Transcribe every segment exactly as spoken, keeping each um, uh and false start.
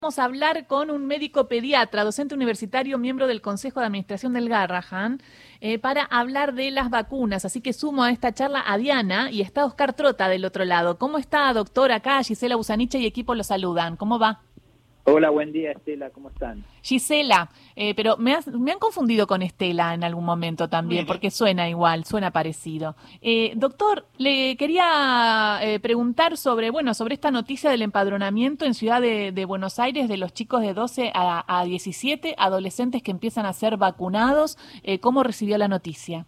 Vamos a hablar con un médico pediatra, docente universitario, miembro del Consejo de Administración del Garrahan, eh, para hablar de las vacunas. Así que sumo a esta charla a Diana y está Oscar Trota del otro lado. ¿Cómo está, doctor? Acá Gisela Busaniche y equipo lo saludan. ¿Cómo va? Hola, buen día, Estela, ¿cómo están? Gisela, eh, pero me, has- me han confundido con Estela en algún momento también, Mire. porque suena igual, suena parecido. Eh, doctor, le quería eh, preguntar sobre, bueno, sobre esta noticia del empadronamiento en Ciudad de, de Buenos Aires de los chicos de doce a, a diecisiete, adolescentes que empiezan a ser vacunados. Eh, ¿cómo recibió la noticia?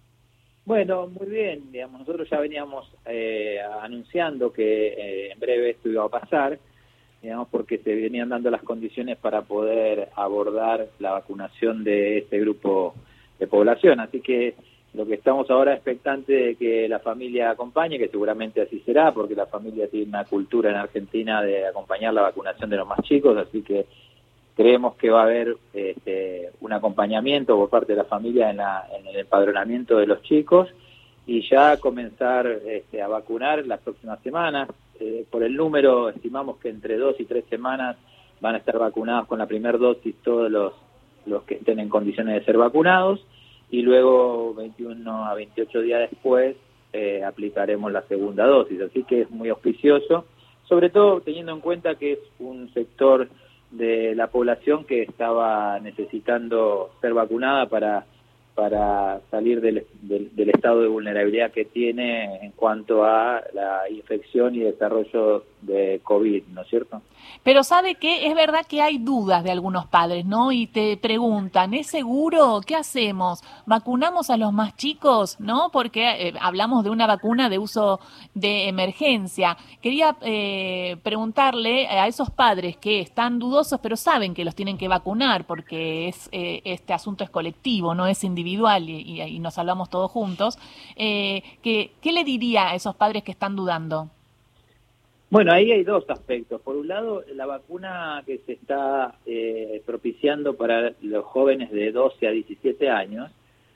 Bueno, muy bien, digamos, nosotros ya veníamos eh, anunciando que eh, en breve esto iba a pasar, digamos, porque se venían dando las condiciones para poder abordar la vacunación de este grupo de población, así que lo que estamos ahora expectantes de que la familia acompañe, que seguramente así será, porque la familia tiene una cultura en Argentina de acompañar la vacunación de los más chicos, así que creemos que va a haber este, un acompañamiento por parte de la familia en, la, en el empadronamiento de los chicos y ya comenzar este, a vacunar las próximas semanas. Eh, por el número, estimamos que entre dos y tres semanas van a estar vacunados con la primera dosis todos los, los que estén en condiciones de ser vacunados y luego veintiuno a veintiocho días después eh, aplicaremos la segunda dosis. Así que es muy auspicioso, sobre todo teniendo en cuenta que es un sector de la población que estaba necesitando ser vacunada para, para salir del, del, del estado de vulnerabilidad que tiene en cuanto a la infección y desarrollo de COVID, ¿no es cierto? Pero sabe que es verdad que hay dudas de algunos padres, ¿no? Y te preguntan, ¿es seguro? ¿Qué hacemos? ¿Vacunamos a los más chicos? ¿No? Porque eh, hablamos de una vacuna de uso de emergencia. Quería eh, preguntarle a esos padres que están dudosos, pero saben que los tienen que vacunar porque es eh, este asunto es colectivo, no es individual y, y, y nos hablamos todos juntos. Eh, que, ¿Qué le diría a esos padres que están dudando? Bueno, ahí hay dos aspectos. Por un lado, la vacuna que se está eh, propiciando para los jóvenes de doce a diecisiete años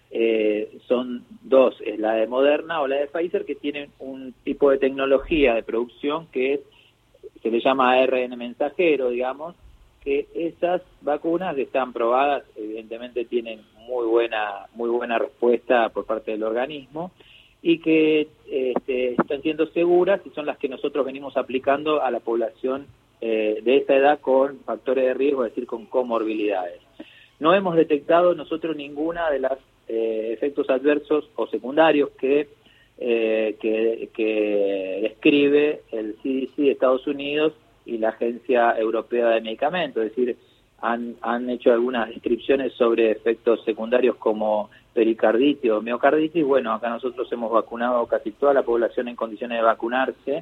eh, son dos, es la de Moderna o la de Pfizer, que tienen un tipo de tecnología de producción que es, se le llama A R N mensajero, digamos, que esas vacunas están probadas, evidentemente tienen muy buena, muy buena respuesta por parte del organismo, y que este, están siendo seguras y son las que nosotros venimos aplicando a la población eh, de esa edad con factores de riesgo, es decir, con comorbilidades. No hemos detectado nosotros ninguna de las eh, efectos adversos o secundarios que, eh, que, que describe el C D C de Estados Unidos y la Agencia Europea de Medicamentos, es decir, han, han hecho algunas descripciones sobre efectos secundarios como pericarditis o miocarditis. Bueno, acá nosotros hemos vacunado casi toda la población en condiciones de vacunarse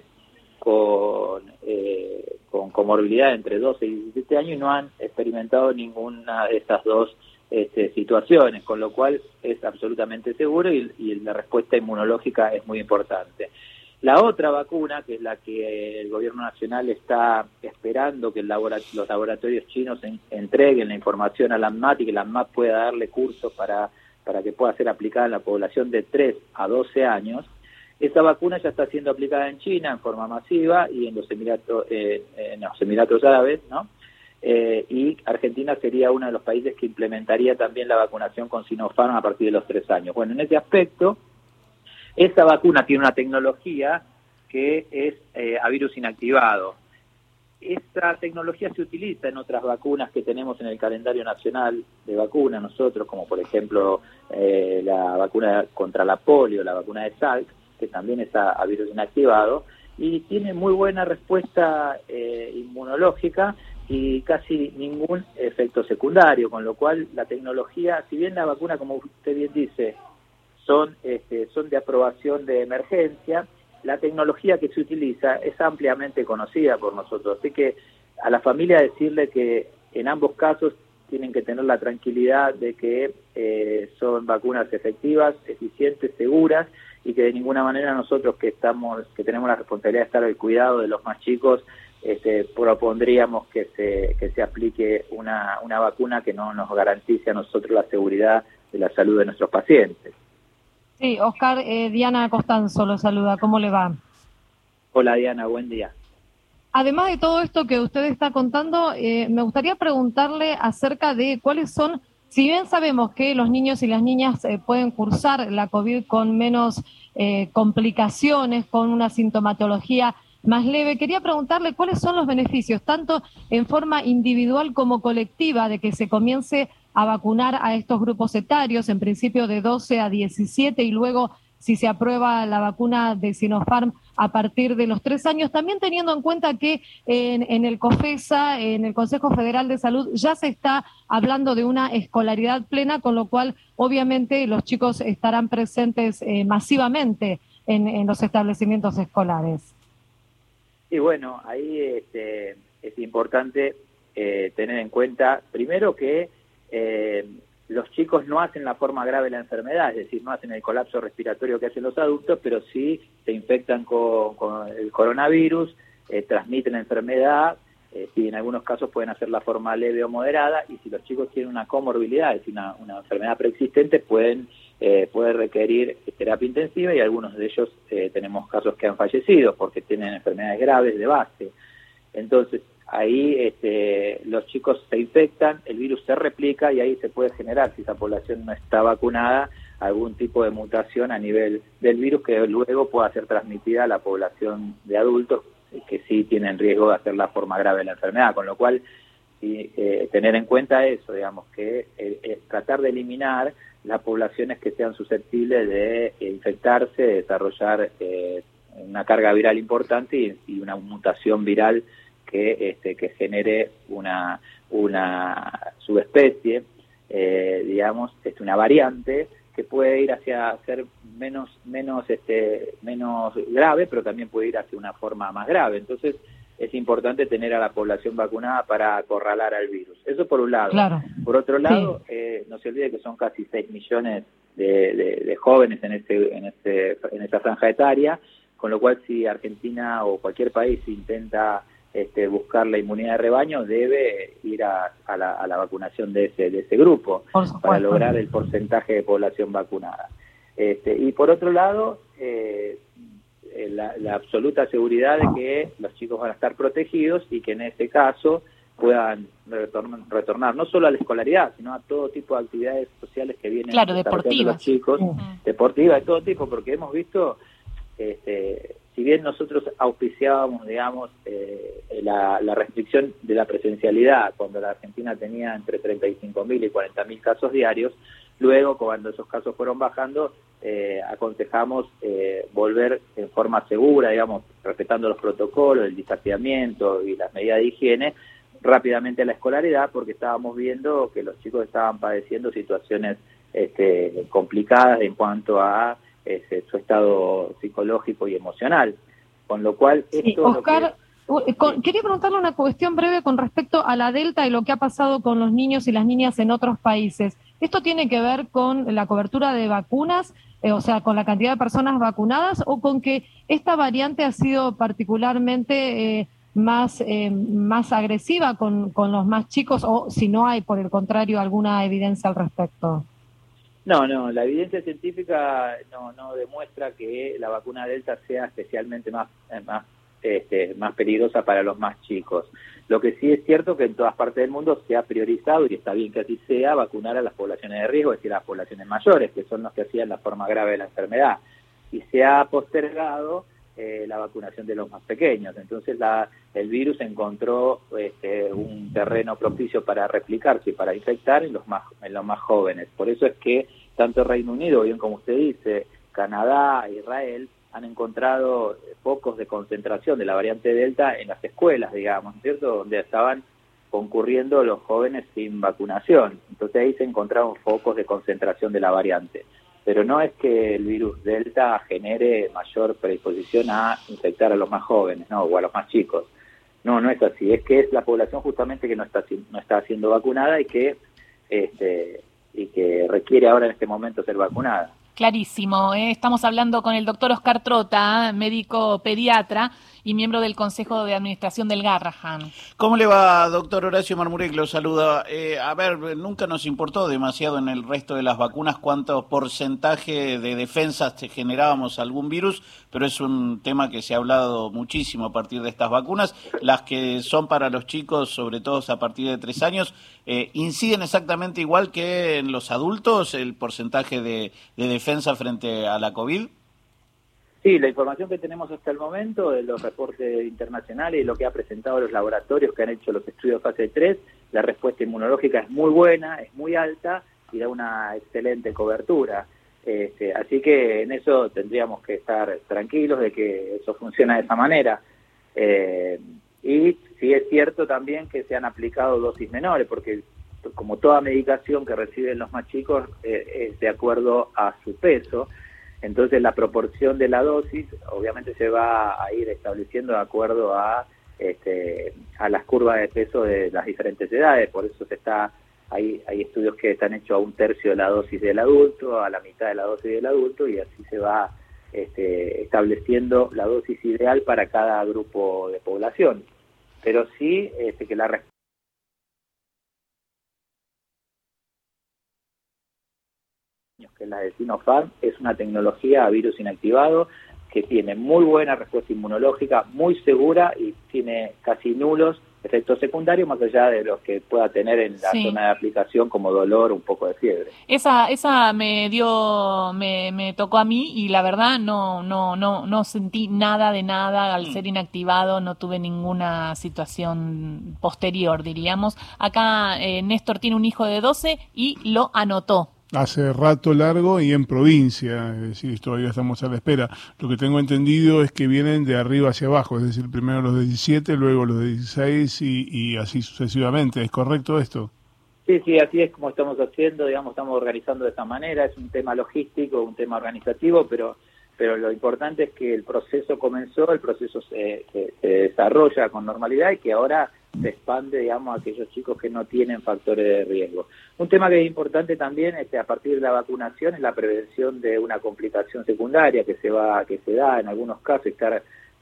con, eh, con comorbilidad entre doce y diecisiete años y no han experimentado ninguna de estas dos este, situaciones, con lo cual es absolutamente seguro y, y la respuesta inmunológica es muy importante. La otra vacuna, que es la que el gobierno nacional está esperando que el labora, los laboratorios chinos en, entreguen la información a la ANMAT y que la ANMAT pueda darle cursos para, para que pueda ser aplicada en la población de tres a doce años, esa vacuna ya está siendo aplicada en China en forma masiva y en los Emiratos, eh, en los Emiratos Árabes, ¿no? Eh, y Argentina sería uno de los países que implementaría también la vacunación con Sinopharm a partir de los tres años. Bueno, en ese aspecto, esta vacuna tiene una tecnología que es eh, a virus inactivado. Esta tecnología se utiliza en otras vacunas que tenemos en el calendario nacional de vacunas nosotros, como por ejemplo eh, la vacuna contra la polio, la vacuna de Salk, que también es a, a virus inactivado, y tiene muy buena respuesta eh, inmunológica y casi ningún efecto secundario, con lo cual la tecnología, si bien la vacuna, como usted bien dice, son, este, son de aprobación de emergencia, la tecnología que se utiliza es ampliamente conocida por nosotros, así que a la familia decirle que en ambos casos tienen que tener la tranquilidad de que eh, son vacunas efectivas, eficientes, seguras y que de ninguna manera nosotros que estamos, que tenemos la responsabilidad de estar al cuidado de los más chicos, este, propondríamos que se, que se aplique una, una vacuna que no nos garantice a nosotros la seguridad de la salud de nuestros pacientes. Sí, Oscar, eh, Diana Costanzo lo saluda, ¿cómo le va? Hola Diana, buen día. además de todo esto que usted está contando, eh, me gustaría preguntarle acerca de cuáles son, si bien sabemos que los niños y las niñas eh, pueden cursar la COVID con menos eh, complicaciones, con una sintomatología más leve, quería preguntarle cuáles son los beneficios, tanto en forma individual como colectiva, de que se comience a vacunar a estos grupos etarios, en principio de doce a diecisiete, y luego si se aprueba la vacuna de Sinopharm a partir de los tres años, también teniendo en cuenta que en, en el COFESA, en el Consejo Federal de Salud, ya se está hablando de una escolaridad plena, con lo cual obviamente los chicos estarán presentes eh, masivamente en, en los establecimientos escolares. Y bueno, ahí este, es importante eh, tener en cuenta, primero que eh, los chicos no hacen la forma grave de la enfermedad, es decir, no hacen el colapso respiratorio que hacen los adultos, pero sí se infectan con, con el coronavirus, eh, transmiten la enfermedad, eh, y en algunos casos pueden hacer la forma leve o moderada, y si los chicos tienen una comorbilidad, es decir, una, una enfermedad preexistente, pueden eh, puede requerir terapia intensiva, y algunos de ellos eh, tenemos casos que han fallecido porque tienen enfermedades graves de base. Entonces, ahí este, los chicos se infectan, el virus se replica y ahí se puede generar, si esa población no está vacunada, algún tipo de mutación a nivel del virus que luego pueda ser transmitida a la población de adultos que sí tienen riesgo de hacer la forma grave de la enfermedad, con lo cual y, eh, tener en cuenta eso, digamos, que eh, eh, tratar de eliminar las poblaciones que sean susceptibles de eh, infectarse, de desarrollar eh, una carga viral importante y, y una mutación viral que este que genere una una subespecie, eh, digamos, este, una variante que puede ir hacia ser menos menos este menos grave, pero también puede ir hacia una forma más grave. Entonces es importante tener a la población vacunada para acorralar al virus. Eso por un lado. Claro. Por otro lado, Sí. eh, no se olvide que son casi seis millones de, de, de jóvenes en este en este en esta franja etaria, con lo cual si Argentina o cualquier país intenta Este, buscar la inmunidad de rebaño, debe ir a, a, la, a la vacunación de ese, de ese grupo para lograr el porcentaje de población vacunada. Este, y por otro lado, eh, la, la absoluta seguridad de que los chicos van a estar protegidos y que en ese caso puedan retornar, retornar no solo a la escolaridad, sino a todo tipo de actividades sociales que vienen claro, desarrollando deportivas. los chicos, Uh-huh. deportivas de todo tipo, porque hemos visto... Este, si bien nosotros auspiciábamos, digamos, eh, la, la restricción de la presencialidad cuando la Argentina tenía entre treinta y cinco mil y cuarenta mil casos diarios, luego cuando esos casos fueron bajando, eh, aconsejamos eh, volver en forma segura, digamos, respetando los protocolos, el distanciamiento y las medidas de higiene, rápidamente a la escolaridad, porque estábamos viendo que los chicos estaban padeciendo situaciones este, complicadas en cuanto a Ese, su estado psicológico y emocional, con lo cual esto sí, Oscar, lo que... con, sí. quería preguntarle una cuestión breve con respecto a la Delta y lo que ha pasado con los niños y las niñas en otros países. ¿Esto tiene que ver con la cobertura de vacunas, eh, o sea, con la cantidad de personas vacunadas, o con que esta variante ha sido particularmente eh, más, eh, más agresiva con, con los más chicos, o si no hay, por el contrario, alguna evidencia al respecto? No, no, la evidencia científica no, no demuestra que la vacuna Delta sea especialmente más, más, este, más peligrosa para los más chicos. Lo que sí es cierto que en todas partes del mundo se ha priorizado, y está bien que así sea, vacunar a las poblaciones de riesgo, es decir, a las poblaciones mayores, que son los que hacían la forma grave de la enfermedad. Y se ha postergado eh, la vacunación de los más pequeños. Entonces la, el virus encontró este, un terreno propicio para replicarse y para infectar en los más en los más jóvenes. Por eso es que tanto Reino Unido, bien como usted dice, Canadá, Israel, han encontrado focos de concentración de la variante Delta en las escuelas, digamos, ¿cierto?, donde estaban concurriendo los jóvenes sin vacunación. Entonces ahí se encontraron focos de concentración de la variante. Pero no es que el virus Delta genere mayor predisposición a infectar a los más jóvenes, no, o a los más chicos. No, no es así. Es que es la población justamente que no está no está siendo vacunada y que este y que requiere ahora en este momento ser vacunada. Clarísimo, ¿eh? Estamos hablando con el doctor Oscar Trota, médico pediatra, y miembro del Consejo de Administración del Garrahan. ¿Cómo le va, doctor Horacio Marmurek? Lo saluda. Eh, a ver, nunca nos importó demasiado en el resto de las vacunas cuánto porcentaje de defensas generábamos algún virus, pero es un tema que se ha hablado muchísimo a partir de estas vacunas. Las que son para los chicos, sobre todo a partir de tres años, eh, ¿inciden exactamente igual que en los adultos el porcentaje de, de defensa frente a la COVID? Sí, la información que tenemos hasta el momento de los reportes internacionales y lo que ha presentado los laboratorios que han hecho los estudios fase tres, la respuesta inmunológica es muy buena, es muy alta y da una excelente cobertura. Este, así que en eso tendríamos que estar tranquilos de que eso funciona de esa manera. Eh, y sí es cierto también que se han aplicado dosis menores, porque como toda medicación que reciben los más chicos eh, es de acuerdo a su peso. Entonces la proporción de la dosis obviamente se va a ir estableciendo de acuerdo a este, a las curvas de peso de las diferentes edades, por eso se está hay, hay estudios que están hechos a un tercio de la dosis del adulto, a la mitad de la dosis del adulto, y así se va este, estableciendo la dosis ideal para cada grupo de población. Pero sí este, que la respuesta que es la de Sinopharm, es una tecnología a virus inactivado que tiene muy buena respuesta inmunológica, muy segura y tiene casi nulos efectos secundarios, más allá de los que pueda tener en la sí. zona de aplicación como dolor o un poco de fiebre. Esa esa me dio, me, me tocó a mí y la verdad no no no no sentí nada de nada al mm. ser inactivado, no tuve ninguna situación posterior, diríamos. Acá eh, Néstor tiene un hijo de doce y lo anotó. Hace rato largo y en provincia, es decir, todavía estamos a la espera. Lo que tengo entendido es que vienen de arriba hacia abajo, es decir, primero los de diecisiete, luego los de dieciséis y, y así sucesivamente. ¿Es correcto esto? Sí, sí, así es como estamos haciendo, digamos, estamos organizando de esta manera. Es un tema logístico, un tema organizativo, pero pero lo importante es que el proceso comenzó, el proceso se, se, se desarrolla con normalidad y que ahora se expande, digamos, a aquellos chicos que no tienen factores de riesgo. Un tema que es importante también es que a partir de la vacunación es la prevención de una complicación secundaria que se va, que se da en algunos casos, está,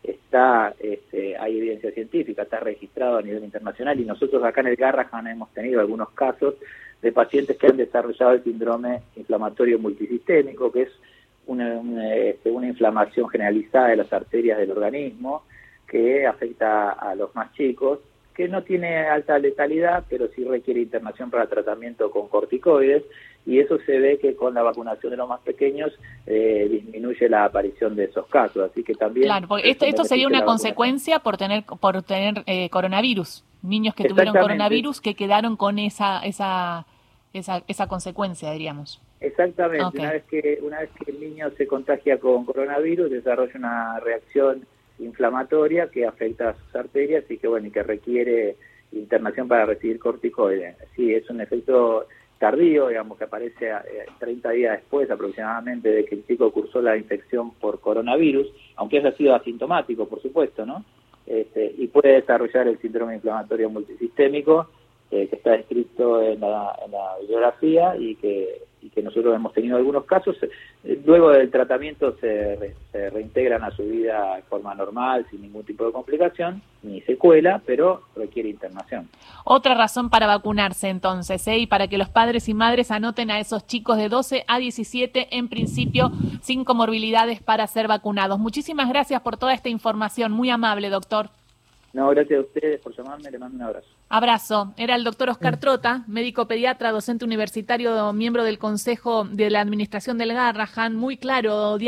está este, hay evidencia científica, está registrado a nivel internacional y nosotros acá en el Garrahan hemos tenido algunos casos de pacientes que han desarrollado el síndrome inflamatorio multisistémico, que es una, una, este, una inflamación generalizada de las arterias del organismo que afecta a los más chicos, que no tiene alta letalidad, pero sí requiere internación para tratamiento con corticoides, y eso se ve que con la vacunación de los más pequeños eh, disminuye la aparición de esos casos, así que también... Claro, porque esto, esto sería una consecuencia por tener por tener eh, coronavirus, niños que tuvieron coronavirus que quedaron con esa esa esa, esa consecuencia, diríamos. Exactamente, okay. una vez que una vez que el niño se contagia con coronavirus, desarrolla una reacción inflamatoria que afecta a sus arterias y que bueno y que requiere internación para recibir corticoides. Sí, es un efecto tardío, digamos, que aparece treinta días después aproximadamente de que el chico cursó la infección por coronavirus, aunque haya sido asintomático, por supuesto, ¿no? Este, y puede desarrollar el síndrome inflamatorio multisistémico, eh, que está descrito en la, en la bibliografía y que y que nosotros hemos tenido algunos casos, eh, luego del tratamiento se, re, se reintegran a su vida de forma normal, sin ningún tipo de complicación, ni secuela, pero requiere internación. Otra razón para vacunarse entonces, ¿eh? Y para que los padres y madres anoten a esos chicos de doce a diecisiete, en principio, sin comorbilidades para ser vacunados. Muchísimas gracias por toda esta información, muy amable, doctor. No, gracias a ustedes por llamarme, le mando un abrazo. Abrazo. Era el doctor Oscar Trota, médico pediatra, docente universitario, miembro del Consejo de la Administración del Garrahan, muy claro.